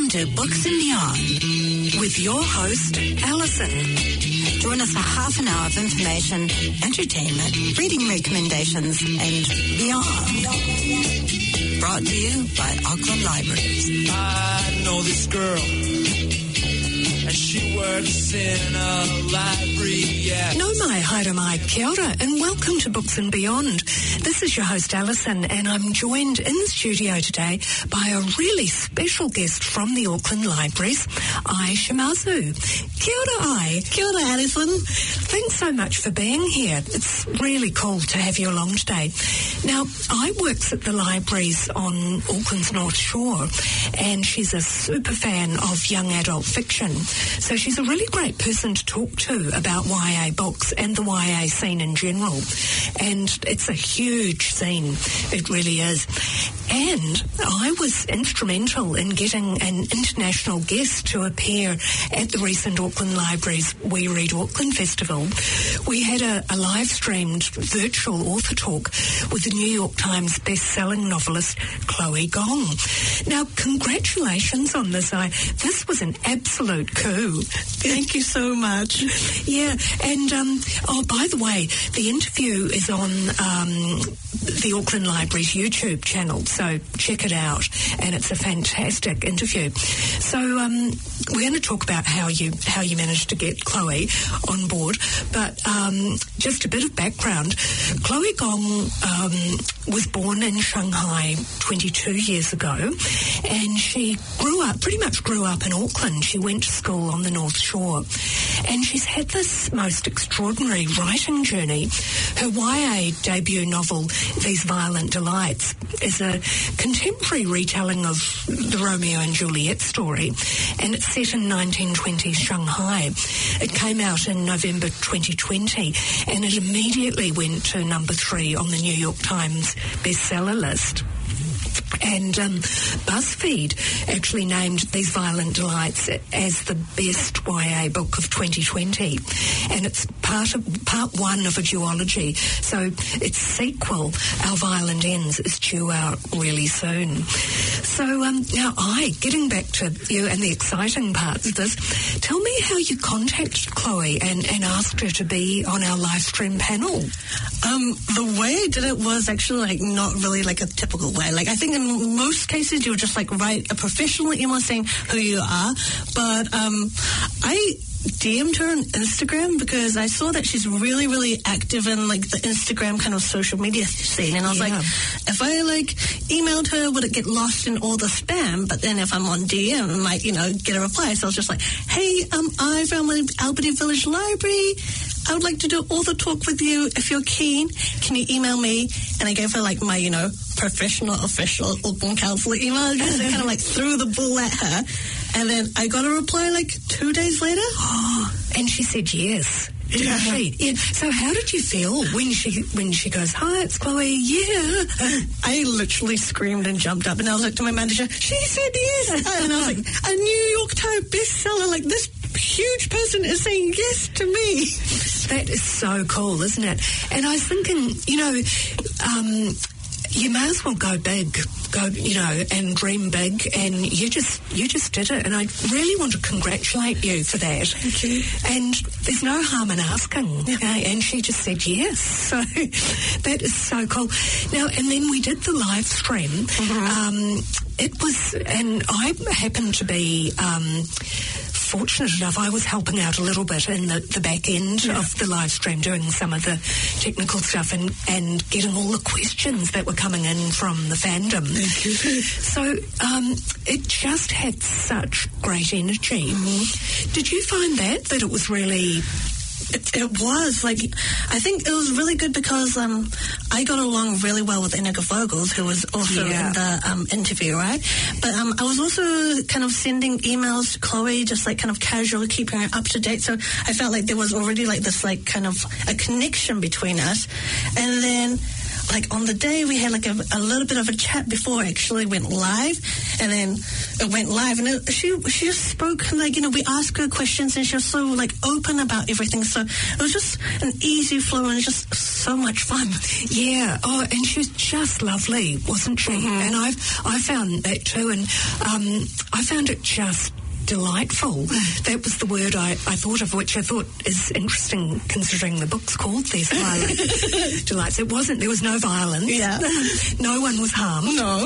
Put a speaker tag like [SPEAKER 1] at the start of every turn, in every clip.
[SPEAKER 1] Welcome to Books and Beyond with your host, Alison. Join us for half an hour of information, entertainment, reading recommendations, and beyond. Brought to you by Auckland Libraries.
[SPEAKER 2] I know this girl, and she works in a library, yeah.
[SPEAKER 3] No mai, haere mai, kia ora, and welcome to Books and Beyond. This is your host, Alison, and I'm joined in the studio today by a really special guest from the Auckland Libraries, Ai Shimazu. Kia ora, Ai.
[SPEAKER 4] Kia ora, Alison.
[SPEAKER 3] Thanks so much for being here. It's really cool to have you along today. Now, Ai works at the libraries on Auckland's North Shore, and she's a super fan of young adult fiction. So she's a really great person to talk to about YA books and the YA scene in general. And it's a huge scene. It really is. And I was instrumental in getting an international guest to appear at the recent Auckland Libraries We Read Auckland Festival. We had a live-streamed virtual author talk with the New York Times best-selling novelist Chloe Gong. Now, congratulations on this. This was an absolute coup.
[SPEAKER 4] Thank you so much.
[SPEAKER 3] Yeah, and by the way, the interview is on the Auckland Libraries YouTube channel, so check it out, and it's a fantastic interview. So we're going to talk about how you managed to get Chloe on board, but just a bit of background. Chloe Gong was born in Shanghai 22 years ago, and she pretty much grew up in Auckland. She went to school on the North Shore, and she's had this most extraordinary writing journey. Her YA debut novel, These Violent Delights, is a contemporary retelling of the Romeo and Juliet story, and it's set in 1920s Shanghai. It came out in November 2020, and it immediately went to number 3 on the New York Times bestseller list. And BuzzFeed actually named These Violent Delights as the best YA book of 2020. And it's part 1 of a duology. So its sequel, Our Violent Ends, is due out really soon. So now, getting back to you and the exciting parts of this, tell me how you contacted Chloe and asked her to be on our live stream panel.
[SPEAKER 4] The way I did it was actually not really a typical way. I think in most cases you would just write a professional email saying who you are, but I DM'd her on Instagram because I saw that she's really, really active in the Instagram kind of social media scene, and I was if I emailed her, would it get lost in all the spam? But then if I'm on DM, I might get a reply. So I was just hey, I'm from Albany Village Library. I would like to do author talk with you. If you're keen, can you email me? And I gave her my professional, official Auckland Council email address. I kind of threw the ball at her. And then I got a reply 2 days later.
[SPEAKER 3] And she said yes. Didn't she? Yeah. So how did you feel when she goes, "Hi, it's Chloe"? Yeah.
[SPEAKER 4] I literally screamed and jumped up, and I was to my manager, "She said yes." And I was a New York Times bestseller, this huge person is saying yes to me.
[SPEAKER 3] That is so cool, isn't it? And I was thinking, you may as well go big, and dream big, and you just did it, and I really want to congratulate you for that.
[SPEAKER 4] Thank you.
[SPEAKER 3] And there's no harm in asking, and she just said yes, so that is so cool. Now, and then we did the live stream. It was, and I happened to be fortunate enough, I was helping out a little bit in the back end of the live stream, doing some of the technical stuff and getting all the questions that were coming in from the fandom.
[SPEAKER 4] Thank you.
[SPEAKER 3] So it just had such great energy. Did you find that it was really...
[SPEAKER 4] It was I think it was really good because I got along really well with Inigo Vogels, who was also in the interview, right? But I was also kind of sending emails to Chloe, just kind of casual, keeping her up to date. So I felt there was already this kind of a connection between us. And then like on the day we had like a little bit of a chat before it actually went live, and then it went live, and she just spoke, like, you know, we asked her questions and she was so like open about everything, so it was just an easy flow and just so much fun.
[SPEAKER 3] Yeah. Oh, and she was just lovely, wasn't she? And I found that too, and I found it just delightful. That was the word I thought of, which I thought is interesting considering the book's called These Violent Delights. It wasn't. There was no violence.
[SPEAKER 4] Yeah.
[SPEAKER 3] No one was harmed.
[SPEAKER 4] No.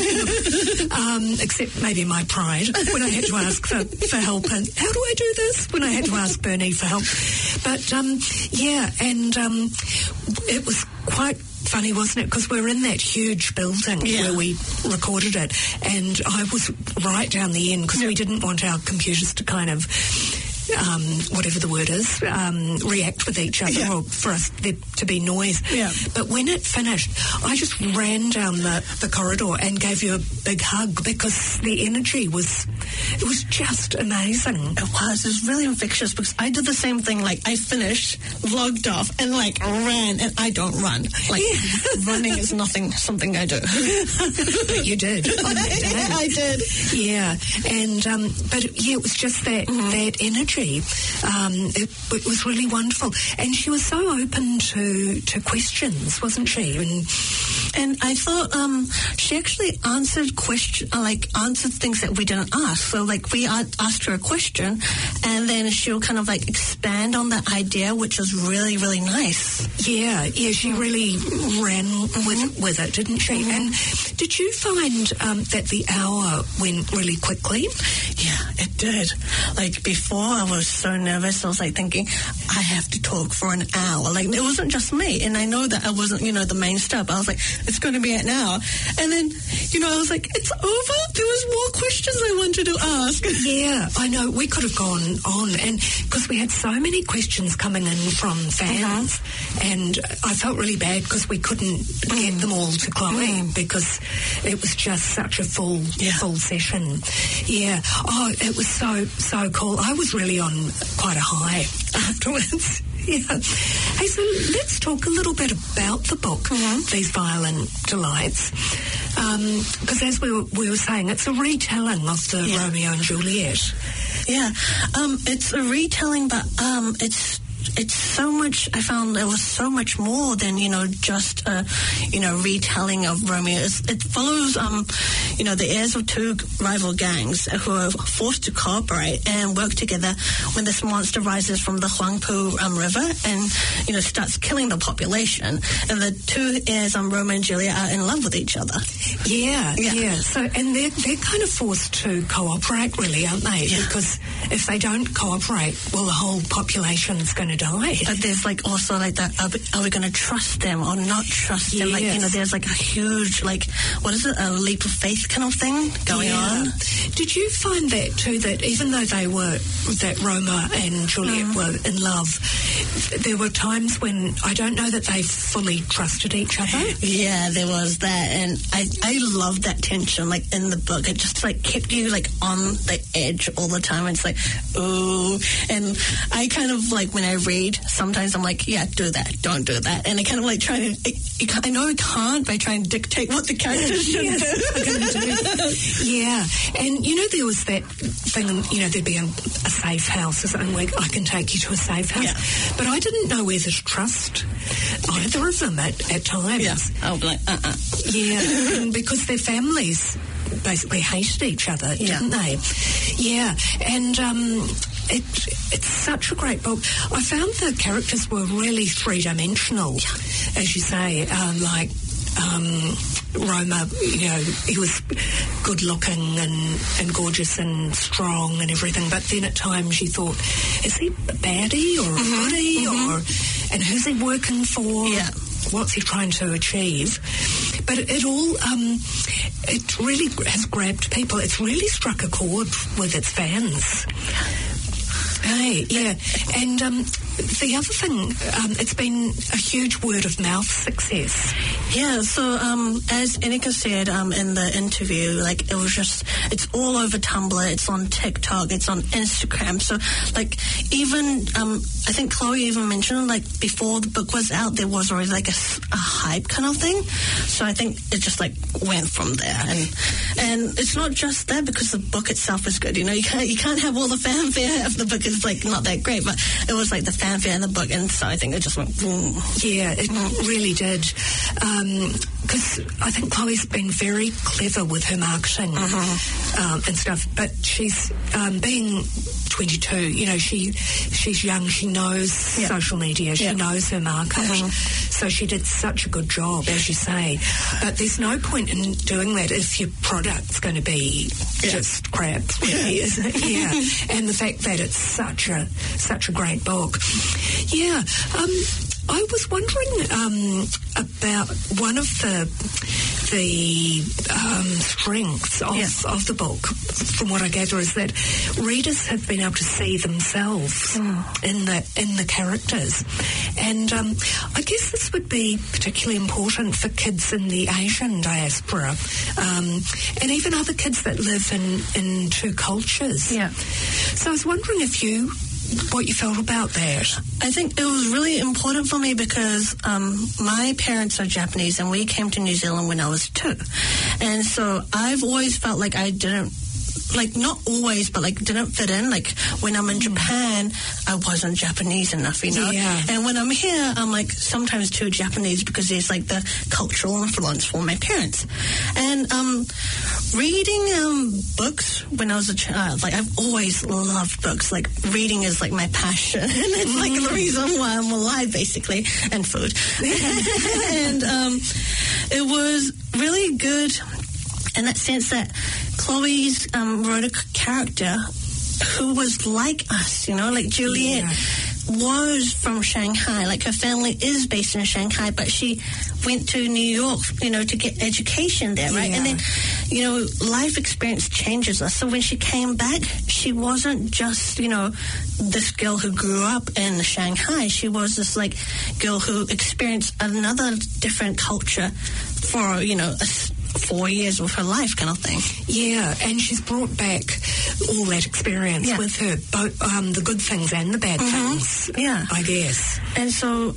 [SPEAKER 3] Except maybe my pride when I had to ask for help. And how do I do this? When I had to ask Bernie for help. But, yeah, and it was quite funny, wasn't it? Because we're in that huge building where we recorded it, and I was right down the end because we didn't want our computers to kind of whatever the word is, react with each other, or for us there to be noise.
[SPEAKER 4] Yeah.
[SPEAKER 3] But when it finished, I just ran down the corridor and gave you a big hug because the energy was just amazing.
[SPEAKER 4] It was really infectious because I did the same thing. Like, I finished, logged off, and like ran, and I don't run. Like, running is something I do.
[SPEAKER 3] But you did on that day.
[SPEAKER 4] I did.
[SPEAKER 3] Yeah, and but it was just that energy. It was really wonderful, and she was so open to questions, wasn't she?
[SPEAKER 4] And I thought she actually answered things that we didn't ask. So like we asked her a question, and then she'll kind of like expand on that idea, which was really, really nice.
[SPEAKER 3] Yeah, she really ran with it, didn't she? And did you find that the hour went really quickly?
[SPEAKER 4] Yeah, it did. Like, before I was so nervous. I was like thinking, I have to talk for an hour. Like, it wasn't just me, and I know that I wasn't, the main star, but I was like, it's going to be an hour. And then, I was like, it's over? There was more questions I wanted to ask.
[SPEAKER 3] Yeah, I know. We could have gone on, and because we had so many questions coming in from fans, and I felt really bad because we couldn't get them all to Chloe because it was just such a full session. Yeah. Oh, it was so cool. I was really on quite a high afterwards. Yeah. Hey, so let's talk a little bit about the book, These Violent Delights, because as we were saying, it's a retelling of the Romeo and Juliet.
[SPEAKER 4] Yeah, it's a retelling, but it's so much. I found there was so much more than just a retelling of Romeo. It follows the heirs of two rival gangs who are forced to cooperate and work together when this monster rises from the Huangpu River and starts killing the population. And the two heirs, Romeo and Juliet, are in love with each other.
[SPEAKER 3] Yeah. So and they're kind of forced to cooperate, really, aren't they? Yeah. Because if they don't cooperate, well, the whole population's going to die.
[SPEAKER 4] But there's also that, are we going to trust them or not trust them?
[SPEAKER 3] Yes.
[SPEAKER 4] There's a huge, what is it, a leap of faith kind of thing going on.
[SPEAKER 3] Did you find that too, that even though that Roma and Juliet were in love, there were times when I don't know that they fully trusted each other?
[SPEAKER 4] Yeah, there was that, and I love that tension, in the book. It just kept you on the edge all the time. It's ooh, and I kind of when I read, sometimes I'm do that, don't do that, and I kind of try to. I know I can't by trying to dictate what the characters should do.
[SPEAKER 3] Yeah, and there was that thing. There'd be a safe house or something where I can take you to a safe house, but I didn't know whether to trust either of them at times.
[SPEAKER 4] Yeah, I'll be
[SPEAKER 3] Yeah, because their families basically hated each other, didn't they? Yeah, and it's such a great book. I found the characters were really three-dimensional, as you say, Roma, he was good-looking and gorgeous and strong and everything, but then at times you thought, is he a baddie or a goodie, and who's he working for?
[SPEAKER 4] Yeah.
[SPEAKER 3] What's he trying to achieve? But it all, it really has grabbed people. It's really struck a chord with its fans. Hey, yeah. And the other thing, it's been a huge word of mouth success.
[SPEAKER 4] Yeah, so as Enika said in the interview, like it's all over Tumblr, it's on TikTok, it's on Instagram. So like even I think Chloe even mentioned like before the book was out, there was already like a hype kind of thing. So I think it just like went from there, and it's not just that because the book itself is good. You know, you can't have all the fanfare if the book is like not that great, but it was like the fanfare in the book, and so I think it just went boom.
[SPEAKER 3] Yeah, it really did. Because I think Chloe's been very clever with her marketing and stuff, but she's being 22, you know, she's young, she knows social media, she knows her market, so she did such a good job, as you say. But there's no point in doing that if your product's going to be just crap, really, isn't it? Yeah, and the fact that it's such a great book. Yeah, I was wondering about one of the strengths of the book, from what I gather, is that readers have been able to see themselves in the characters, and I guess this would be particularly important for kids in the Asian diaspora, and even other kids that live in two cultures. Yeah. So I was wondering what you felt about that.
[SPEAKER 4] I think it was really important for me because my parents are Japanese and we came to New Zealand when I was 2. And so I've always felt like I didn't, like not always, but like didn't fit in. Like when I'm in Japan, I wasn't Japanese enough, you know? Yeah. And when I'm here, I'm like sometimes too Japanese because there's like the cultural influence from my parents. And reading books when I was a child, like I've always loved books. Like reading is like my passion. And it's like the reason why I'm alive, basically, and food. And it was really good in that sense that Chloe's wrote a character who was like us, you know, like Juliet was from Shanghai. Like her family is based in Shanghai, but she went to New York, you know, to get education there, right? And then, you know, life experience changes us. So when she came back, she wasn't just, you know, this girl who grew up in Shanghai. She was this like girl who experienced another different culture for, you know, 4 years of her life kind of thing. Yeah,
[SPEAKER 3] and she's brought back all that experience with her, both the good things and the bad things, I guess.
[SPEAKER 4] And so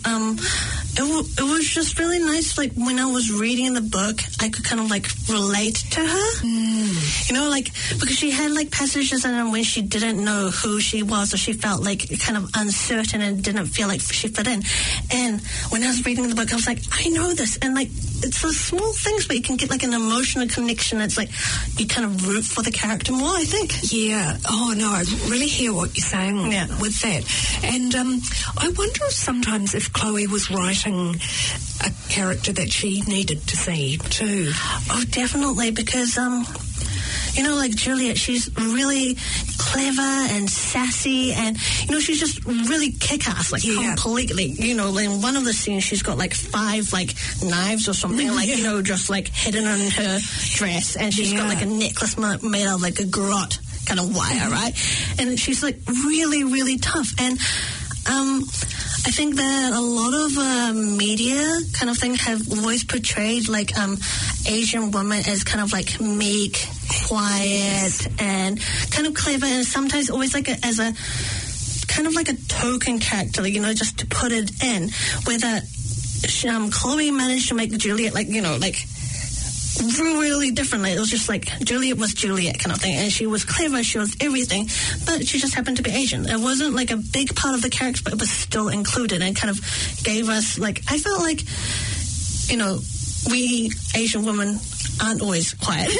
[SPEAKER 4] it was just really nice, like when I was reading the book, I could kind of like relate to her. You know, like because she had like passages in her when she didn't know who she was, or she felt like kind of uncertain and didn't feel like she fit in. And when I was reading the book, I was like, I know this. And like it's those small things where you can get like an emotional connection. It's like you kind of root for the character more, I think.
[SPEAKER 3] Yeah. Oh, no, I really hear what you're saying with that. And I wonder sometimes if Chloe was writing a character that she needed to see too.
[SPEAKER 4] Oh, definitely, because you know, like Juliet, she's really clever and sassy, and you know, she's just really kick-ass, like completely. You know, in one of the scenes, she's got like 5 like knives or something, like you know, just like hidden on her dress, and she's got like a necklace made out of like a garrote kind of wire, right? And she's like really, really tough. And I think that a lot of media kind of thing have always portrayed like Asian women as kind of like meek, quiet, and kind of clever, and sometimes always like as a kind of like a token character, you know, just to put it in. Whether Chloe managed to make Juliet like, you know, like really differently. It was just like Juliet was Juliet kind of thing, and she was clever, she was everything, but she just happened to be Asian. It wasn't like a big part of the character, but it was still included and kind of gave us like, I felt like, you know, we Asian women aren't always quiet.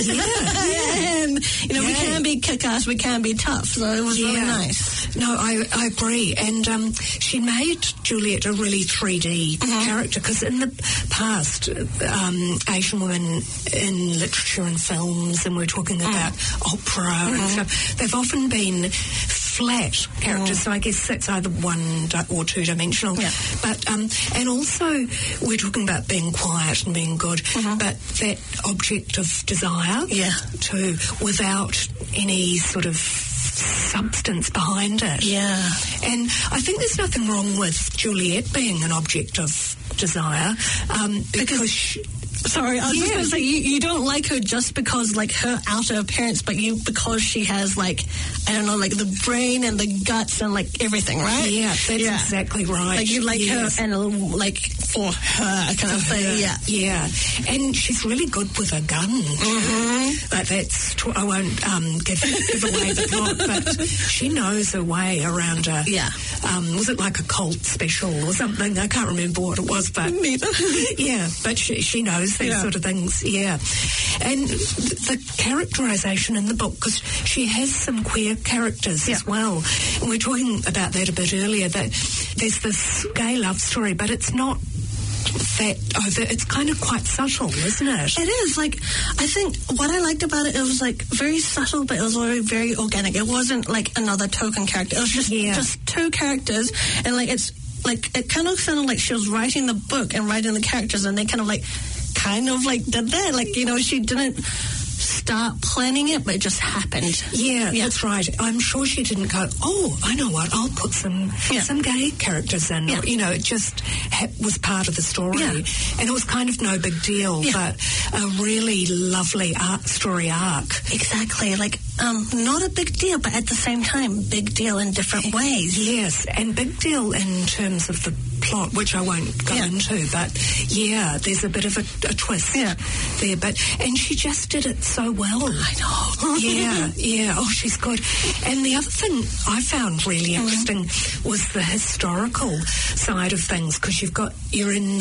[SPEAKER 4] And, you know, we can be kick-ass, we can be tough, so it was really nice.
[SPEAKER 3] No, I agree. And she made Juliet a really 3D character, because in the past, Asian women in literature and films, and we're talking about opera and stuff, they've often been flat characters, so I guess that's either 1 or 2-dimensional. But and also we're talking about being quiet and being good, but that object of desire too, without any sort of substance behind it.
[SPEAKER 4] Yeah.
[SPEAKER 3] And I think there's nothing wrong with Juliet being an object of desire, because
[SPEAKER 4] sorry, I was just going to say, you don't like her just because, like, her outer appearance, but because she has, like, I don't know, like, the brain and the guts and, like, everything, right?
[SPEAKER 3] Yeah, that's exactly right.
[SPEAKER 4] Like, you like her and, like, for her kind of thing,
[SPEAKER 3] Yeah, and she's really good with a gun.
[SPEAKER 4] Mm-hmm.
[SPEAKER 3] But I won't give away the plot, but she knows her way around a...
[SPEAKER 4] Yeah.
[SPEAKER 3] Was it like a cult special or something? I can't remember what it was, but...
[SPEAKER 4] Neither.
[SPEAKER 3] Yeah, but she knows these sort of things, And the characterisation in the book, because she has some queer characters as well. And we were talking about that a bit earlier, that there's this gay love story, but it's not it's kind of quite subtle, isn't it?
[SPEAKER 4] It is. Like, I think what I liked about it was, like, very subtle, but it was very, very organic. It wasn't like another token character. It was just two characters, and, like, it's like, it kind of sounded like she was writing the book and writing the characters, and they kind of did that. Like, you know, she didn't start planning it, but it just happened.
[SPEAKER 3] Yeah, that's right. I'm sure she didn't go, oh, I know what, I'll put some gay characters in.
[SPEAKER 4] Yeah.
[SPEAKER 3] You know, it just was part of the story. Yeah. And it was kind of no big deal, but a really lovely story arc.
[SPEAKER 4] Exactly. Like, not a big deal, but at the same time, big deal in different ways.
[SPEAKER 3] Yes, and big deal in terms of the plot, which I won't go into, but there's a bit of a twist there. And she just did it so well.
[SPEAKER 4] I know.
[SPEAKER 3] Yeah. Oh, she's good. And the other thing I found really interesting was the historical side of things, because you're in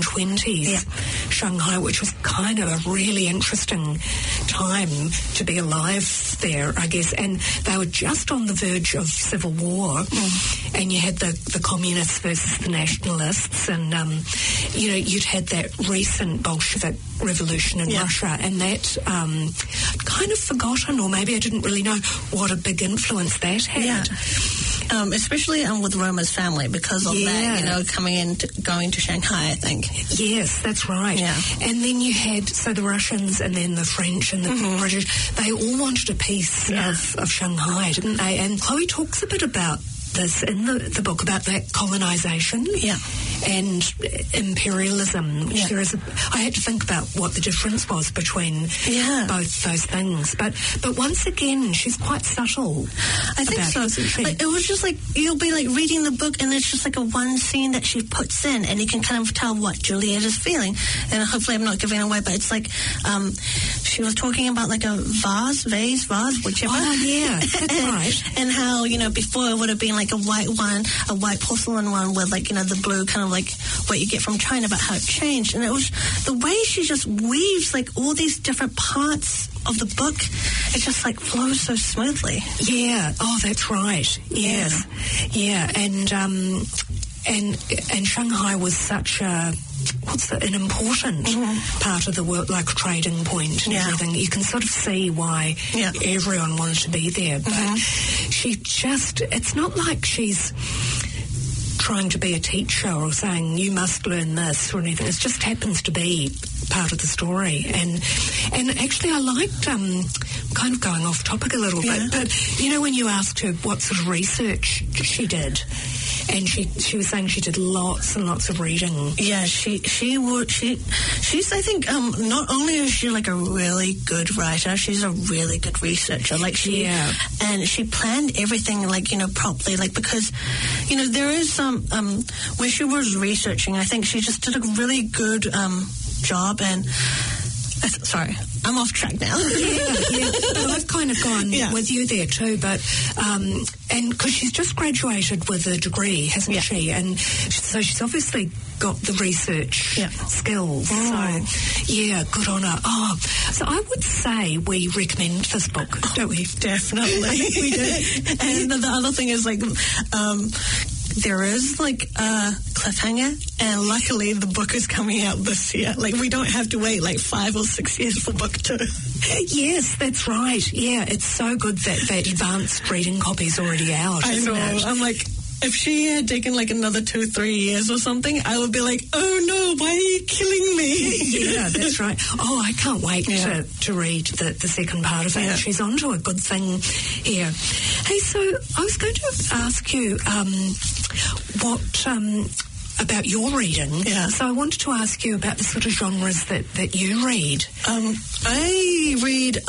[SPEAKER 3] 1920s Shanghai, which was kind of a really interesting time to be alive there, I guess. And they were just on the verge of civil war, and you had the communists versus the nationalists, and you know, you'd had that recent Bolshevik revolution in Russia, and that kind of forgotten, or maybe I didn't really know what a big influence that had.
[SPEAKER 4] Especially with Roma's family, because of that, you know, going to Shanghai, I think.
[SPEAKER 3] Yes, that's right.
[SPEAKER 4] Yeah.
[SPEAKER 3] And then you had, the Russians and then the French and the British, they all wanted a piece of Shanghai, didn't they? And Chloe talks a bit about this in the book, about that colonisation and imperialism. There is I had to think about what the difference was between both those things. But once again, she's quite subtle.
[SPEAKER 4] I think so. Like, it was just like, you'll be like reading the book, and it's just like a one scene that she puts in, and you can kind of tell what Juliet is feeling. And hopefully I'm not giving away, but it's like she was talking about like a vase, whichever.
[SPEAKER 3] Oh, yeah, that's right.
[SPEAKER 4] And how, you know, before it would have been like a white one, a white porcelain one with, like, you know, the blue, kind of like what you get from China, but how it changed. And it was the way she just weaves like all these different parts of the book. It just like flows so smoothly.
[SPEAKER 3] Yeah. Oh, that's right. Yes. Yeah. And Shanghai was such an important part of the world, like trading point and everything. You can sort of see why everyone wanted to be there. But it's not like she's trying to be a teacher or saying you must learn this or anything. It just happens to be part of the story. And actually I liked, kind of going off topic a little bit, but you know, when you asked her what sort of research she did, and she was saying she did lots and lots of reading.
[SPEAKER 4] Yeah, she's I think not only is she like a really good writer, she's a really good researcher. Like and she planned everything, like, you know, properly, like, because, you know, there is some where she was researching, I think she just did a really good job. And sorry, I'm off track now.
[SPEAKER 3] Well, I've kind of gone with you there too, but and because she's just graduated with a degree, hasn't she? And so she's obviously got the research skills. So good on her. So I would say we recommend this book, don't we?
[SPEAKER 4] Definitely.
[SPEAKER 3] I think we do.
[SPEAKER 4] And the other thing is, like, there is like a cliffhanger, and luckily the book is coming out this year. Like, we don't have to wait like 5 or 6 years for book 2.
[SPEAKER 3] Yes, that's right. Yeah, it's so good that advanced reading copy's already out.
[SPEAKER 4] I know. I'm like, if she had taken like another 2-3 years or something, I would be like, oh no, why are you killing me?
[SPEAKER 3] Yeah, that's right. Oh, I can't wait to read the second part of it.
[SPEAKER 4] Yeah.
[SPEAKER 3] She's onto a good thing here. Hey, so I was going to ask you what about your reading.
[SPEAKER 4] Yeah.
[SPEAKER 3] So I wanted to ask you about the sort of genres that you read.
[SPEAKER 4] I read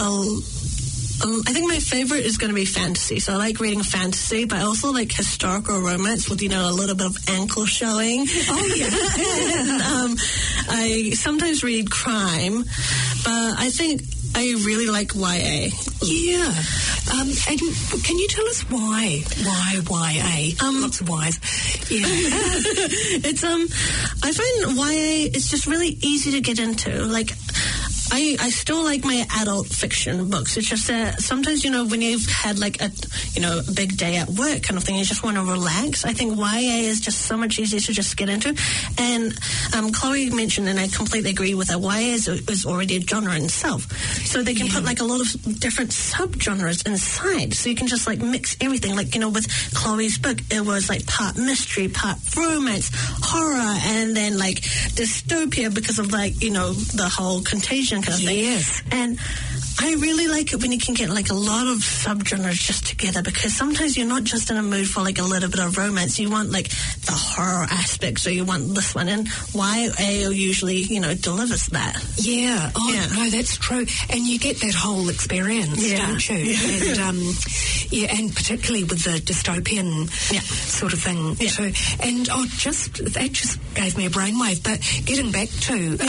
[SPEAKER 4] I think my favorite is going to be fantasy. So I like reading fantasy, but I also like historical romance with, a little bit of ankle showing.
[SPEAKER 3] Oh, yeah.
[SPEAKER 4] And, I sometimes read crime, but I think I really like YA.
[SPEAKER 3] Yeah. And can you tell us why? Why YA? Lots of Ys. Yeah.
[SPEAKER 4] It's I find YA is just really easy to get into. Like, I still like my adult fiction books. It's just that sometimes, when you've had like a big day at work kind of thing, you just want to relax. I think YA is just so much easier to just get into. And Chloe mentioned, and I completely agree with her, YA is already a genre in itself. So they can put like a lot of different subgenres inside. So you can just like mix everything. Like, with Chloe's book, it was like part mystery, part romance, horror, and then like dystopia because of like, the whole Contagion kind of thing.
[SPEAKER 3] Yes.
[SPEAKER 4] And I really like it when you can get like a lot of subgenres just together, because sometimes you're not just in a mood for like a little bit of romance. You want like the horror aspect, so you want this one. And YA usually, delivers that.
[SPEAKER 3] Yeah. Oh,
[SPEAKER 4] Yeah.
[SPEAKER 3] no, that's true. And you get that whole experience, don't you?
[SPEAKER 4] Yeah.
[SPEAKER 3] And, and particularly with the dystopian sort of thing too. And that just gave me a brainwave. But getting back to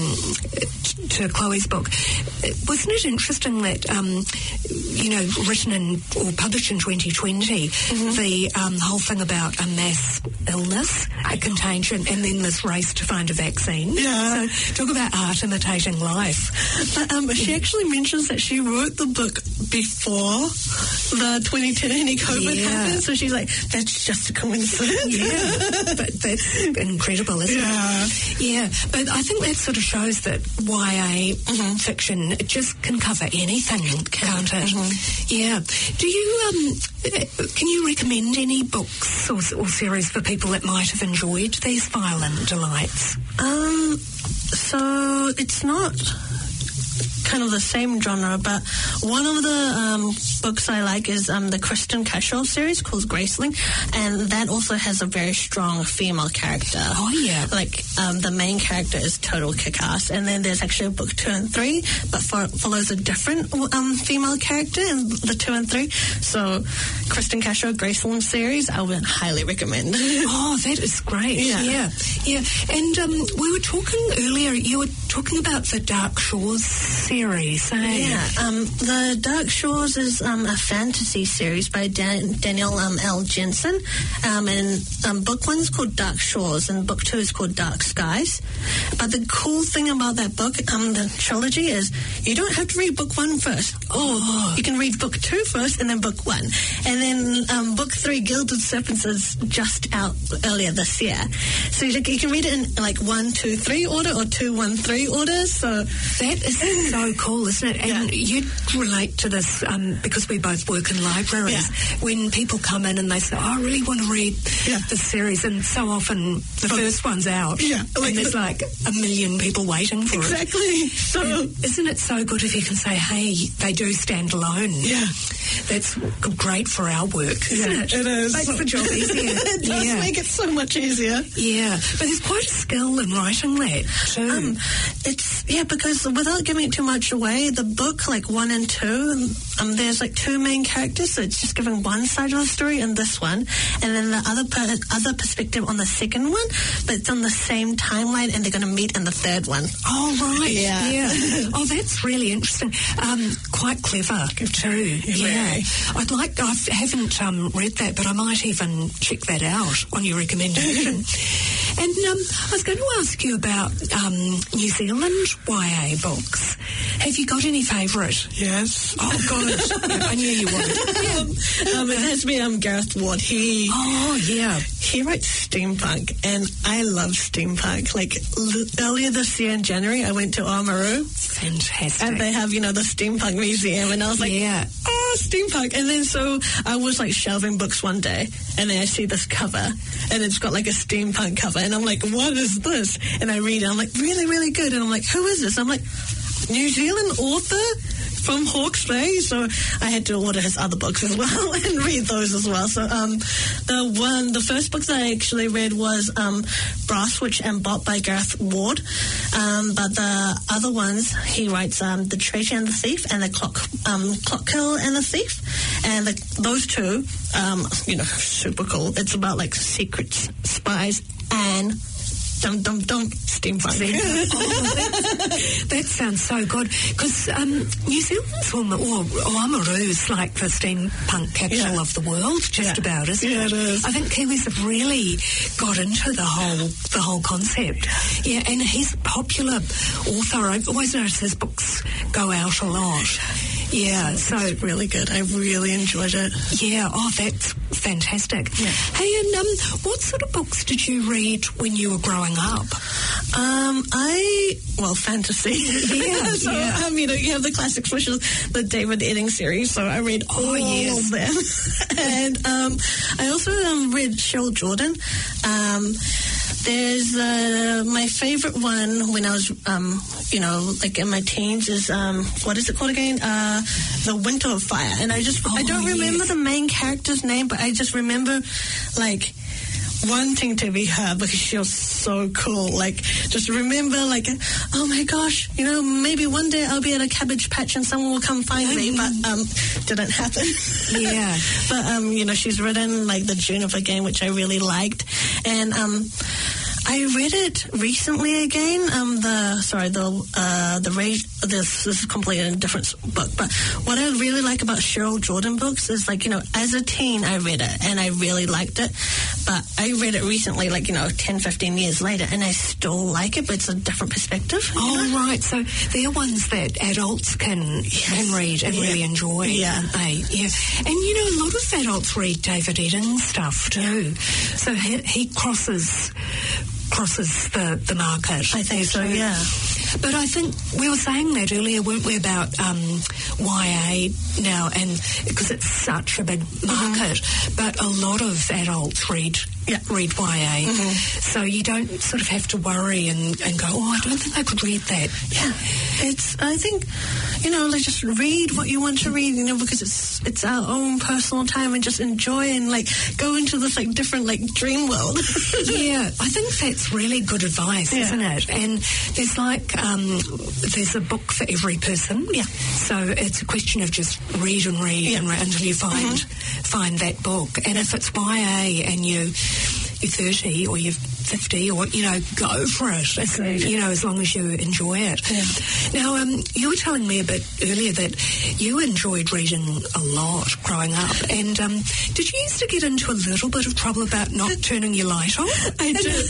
[SPEAKER 3] Chloe's book, wasn't it interesting that, written in or published in 2020, the whole thing about a mass illness, a contagion, and then this race to find a vaccine.
[SPEAKER 4] Yeah.
[SPEAKER 3] So talk about art imitating life.
[SPEAKER 4] But she actually mentions that she wrote the book before the 2020 COVID happened. So she's like, that's just a coincidence.
[SPEAKER 3] Yeah. But that's incredible, isn't it? Yeah. But I think that sort of shows that YA fiction, it just can cover anything, can't it? Yeah. Do you, can you recommend any books or series for people that might have enjoyed these Violent Delights?
[SPEAKER 4] So it's not kind of the same genre, but one of the books I like is the Kristen Cashel series called Graceling, and that also has a very strong female character.
[SPEAKER 3] Oh, yeah.
[SPEAKER 4] Like, the main character is total kick-ass, and then there's actually a book 2 and 3, but follows a different female character in the 2 and 3. So, Kristen Cashel Graceling series, I would highly recommend.
[SPEAKER 3] Oh, that is great. Yeah. And we were talking earlier, you were talking about the Dark Shores series, eh?
[SPEAKER 4] Yeah, the Dark Shores is a fantasy series by Daniel L. Jensen, and book 1 is called Dark Shores, and book 2 is called Dark Skies. But the cool thing about that book, the trilogy, is you don't have to read book 1 first. You can read book 2 first, and then book 1. And then book 3, Gilded Serpents, is just out earlier this year. So you can read it in like 1, 2, 3 order, or 2, 1, 3 order. So
[SPEAKER 3] that is so cool, isn't it? And you relate to this because we both work in libraries. When people come in and they say, I really want to read this series, and so often the first one's out, and there's like a million people waiting for it.
[SPEAKER 4] Exactly. So
[SPEAKER 3] isn't it so good if you can say, hey, they do stand alone?
[SPEAKER 4] Yeah.
[SPEAKER 3] That's great for our work, isn't it?
[SPEAKER 4] It is.
[SPEAKER 3] Makes the job easier.
[SPEAKER 4] It does make it so much easier.
[SPEAKER 3] Yeah. But there's quite a skill in writing that too.
[SPEAKER 4] Because without giving it too much away, the book like 1 and 2, there's like 2 main characters, so it's just giving one side of the story in this one, and then the other perspective on the second one, but it's on the same timeline, and they're going to meet in the third one.
[SPEAKER 3] Oh, right.
[SPEAKER 4] Yeah.
[SPEAKER 3] Oh, that's really interesting. Quite clever too. Yeah. I haven't read that, but I might even check that out on your recommendation. And I was going to ask you about New Zealand YA books. Have you got any favourite?
[SPEAKER 4] Yes.
[SPEAKER 3] Oh, good. I knew you would.
[SPEAKER 4] It has to be Gareth Ward. He writes steampunk, and I love steampunk. Like earlier this year in January, I went to Oamaru.
[SPEAKER 3] Fantastic.
[SPEAKER 4] And they have, the steampunk museum, and I was like, steampunk. And then so I was like shelving books one day, and then I see this cover, and it's got like a steampunk cover, and I'm like, what is this? And I read it, I'm like, really, really good. And I'm like, who is this? I'm like, New Zealand author from Hawke's Bay. So I had to order his other books as well and read those as well. So the first book that I actually read was Brass Witch and Bot by Gareth Ward. But the other ones, he writes The Treasure and the Thief and The Clock Kill and the Thief. And those two, super cool. It's about like secrets, spies, and steampunk.
[SPEAKER 3] That sounds so good, because New Zealand's Oamaru is like the steampunk capital of the world, just about, isn't it?
[SPEAKER 4] Yeah, it is.
[SPEAKER 3] I think Kiwis have really got into the whole concept. Yeah, and he's a popular author. I've always noticed his books go out a lot. Yeah, so
[SPEAKER 4] it's really good. I really enjoyed it.
[SPEAKER 3] Yeah, that's fantastic.
[SPEAKER 4] Yeah.
[SPEAKER 3] Hey, and what sort of books did you read when you were growing up?
[SPEAKER 4] Fantasy.
[SPEAKER 3] Yeah,
[SPEAKER 4] so, you have the classics, which is the David Eddings series. So I read all of them. And I also read Cheryl Jordan. There's my favorite one when I was, like in my teens is, what is it called again? The Winter of Fire. And I don't remember the main character's name, but I just remember, like, wanting to be her because she was so cool. Like, just remember, like, oh my gosh, maybe one day I'll be at a cabbage patch and someone will come find me, but didn't happen.
[SPEAKER 3] Yeah.
[SPEAKER 4] But, she's written, like, the Juniper game, which I really liked. And I read it recently again. This is completely a different book. But what I really like about Cheryl Jordan books is, like, as a teen, I read it and I really liked it. But I read it recently, 10, 15 years later, and I still like it, but it's a different perspective.
[SPEAKER 3] Oh, right. So they're ones that adults can read and really enjoy.
[SPEAKER 4] Yeah.
[SPEAKER 3] Aren't they? Yeah. And, a lot of adults read David Eddings stuff too. So he crosses the market.
[SPEAKER 4] I think so, yeah.
[SPEAKER 3] But I think we were saying that earlier, weren't we, about YA now, and because it's such a big market, but a lot of adults read YA. So you don't sort of have to worry and go, I don't think I could read that.
[SPEAKER 4] Yeah. I think, just read what you want to read, because it's our own personal time, and just enjoy and, like, go into this, like, different, like, dream world.
[SPEAKER 3] Yeah, I think that's really good advice, isn't it? And there's there's a book for every person. Yeah. So it's a question of just read and read until you find that book. And if it's YA and you're 30 or you're 50 or, go for it. As long as you enjoy it. Yeah. Now, you were telling me a bit earlier that you enjoyed reading a lot growing up. And did you used to get into a little bit of trouble about not turning your light on?
[SPEAKER 4] I did.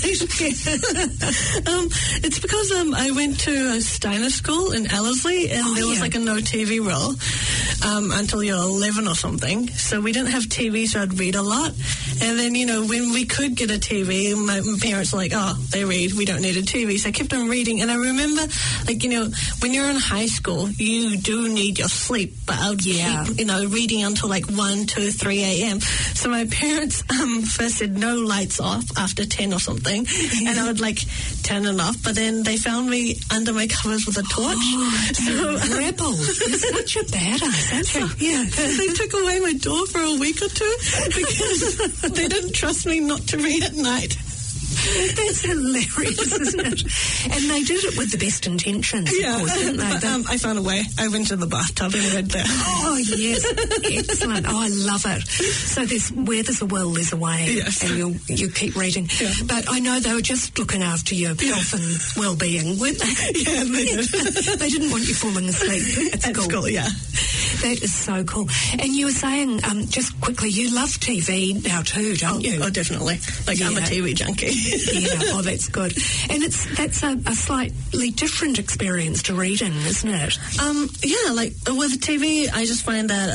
[SPEAKER 4] It's because I went to a Steiner school in Ellerslie, and there was like a no TV rule until you're 11 or something. So we didn't have TV, so I'd read a lot. And then, when we could get a TV, my parents were like, they read, we don't need a TV. So I kept on reading. And I remember, when you're in high school, you do need your sleep. But I would keep, reading until 1, 2, 3 a.m. So my parents first said no lights off after 10 or something. And I would, turn it off. But then they found me under my covers with a torch.
[SPEAKER 3] Rebel. You're such a badass, aren't you?
[SPEAKER 4] Yeah. They took away my door for a week or two because they didn't trust me not to read at night.
[SPEAKER 3] That's hilarious, isn't it? And they did it with the best intentions, of course, didn't they?
[SPEAKER 4] But, I found a way. I went to the bathtub and read there.
[SPEAKER 3] Oh, yes. Excellent. Oh, I love it. So where there's a will, there's a way.
[SPEAKER 4] Yes.
[SPEAKER 3] And you keep reading. Yeah. But I know they were just looking after your health and well-being, weren't they?
[SPEAKER 4] Yeah, they did.
[SPEAKER 3] They didn't want you falling asleep at
[SPEAKER 4] school, yeah.
[SPEAKER 3] That is so cool. And you were saying, just quickly, you love TV now too, don't you?
[SPEAKER 4] Oh, definitely. I'm a TV junkie.
[SPEAKER 3] Yeah, oh, that's good. And that's a slightly different experience to read in, isn't it?
[SPEAKER 4] Yeah, like with TV, I just find that,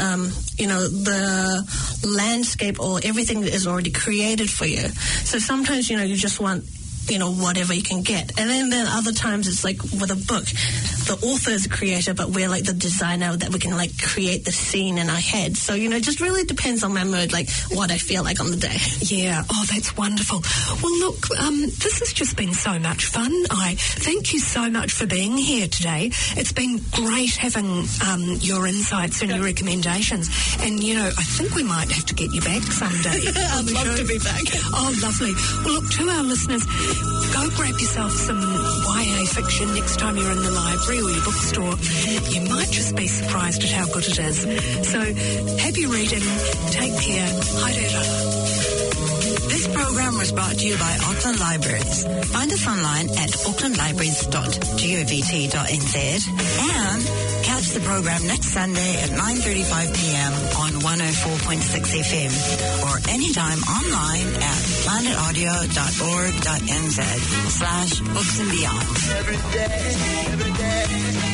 [SPEAKER 4] the landscape or everything is already created for you. So sometimes, you just want, whatever you can get. And then other times it's like with a book, the author is the creator, but we're like the designer that we can like create the scene in our head. So, it just really depends on my mood, like what I feel like on the day.
[SPEAKER 3] Yeah. Oh, that's wonderful. Well, look, this has just been so much fun. I thank you so much for being here today. It's been great having your insights and your recommendations. And, I think we might have to get you back someday.
[SPEAKER 4] I'd love to be back.
[SPEAKER 3] Oh, lovely. Well, look, to our listeners, go grab yourself some YA fiction next time you're in the library or your bookstore. You might just be surprised at how good it is. So, happy reading. Take care. Haere rā.
[SPEAKER 1] This program was brought to you by Auckland Libraries. Find us online at aucklandlibraries.govt.nz and catch the program next Sunday at 9:35 p.m. on 104.6 FM or anytime online at planetaudio.org.nz/books and beyond.
[SPEAKER 2] Every day.